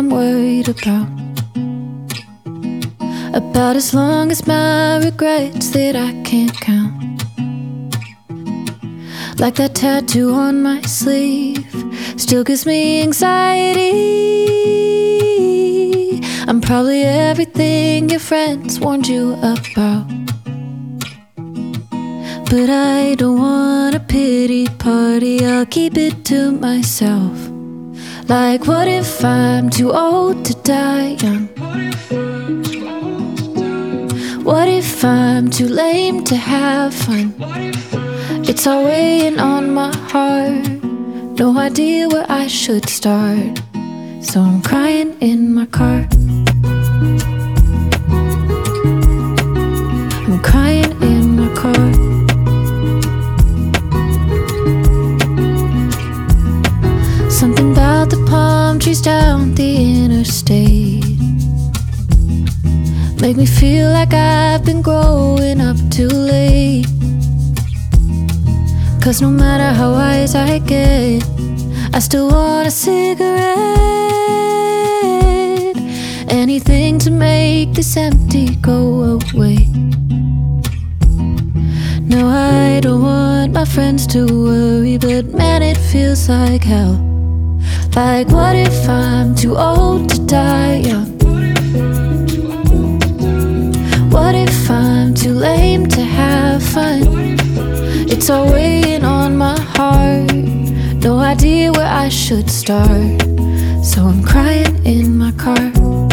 I'm worried about. About as long as my regrets that I can't count. Like that tattoo on my sleeve still gives me anxiety. I'm probably everything your friends warned you about. But I don't want a pity party, I'll keep it to myself. Like, what if I'm too old to die young? What if I'm too lame to have fun? It's all weighing on my heart, no idea where I should start. So I'm crying in my car. I'm crying in my car. Something about the palm trees down the interstate make me feel like I've been growing up too late. 'Cause no matter how wise I get, I still want a cigarette. Anything to make this empty go away. No, I don't want my friends to worry, but man, it feels like hell. Like, what if I'm too old to die young? What if I'm too lame to have fun? It's all weighing on my heart, no idea where I should start. So I'm crying in my car.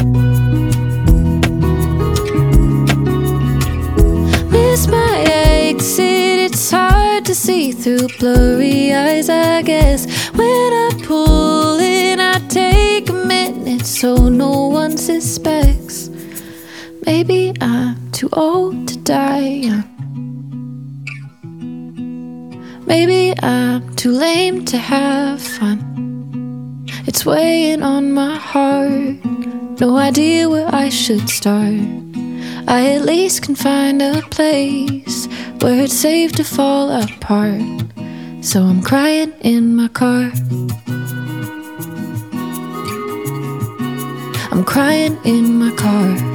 Miss my exit, it's hard to see through blurry eyes, I guess. When I pull in, I take a minute so no one suspects. Maybe I'm too old to die young. Maybe I'm too lame to have fun. It's weighing on my heart, no idea where I should start. I at least can find a place where it's safe to fall apart. So I'm crying in my car. I'm crying in my car.